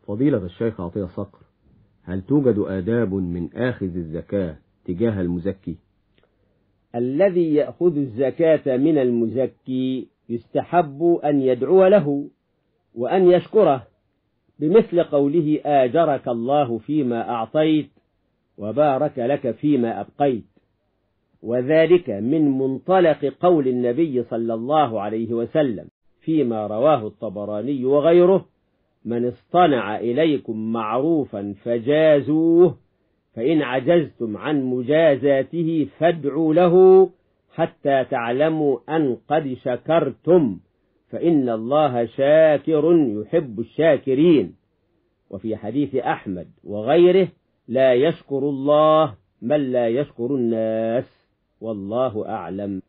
فضيلة الشيخ عطية صقر، هل توجد آداب من آخذ الزكاة تجاه المزكي؟ الذي يأخذ الزكاة من المزكي يستحب أن يدعو له وأن يشكره، بمثل قوله: آجرك الله فيما أعطيت وبارك لك فيما أبقيت. وذلك من منطلق قول النبي صلى الله عليه وسلم فيما رواه الطبراني وغيره: من اصطنع إليكم معروفا فجازوه، فإن عجزتم عن مجازاته فادعوا له حتى تعلموا أن قد شكرتم، فإن الله شاكر يحب الشاكرين. وفي حديث أحمد وغيره: لا يشكر الله من لا يشكر الناس، والله أعلم.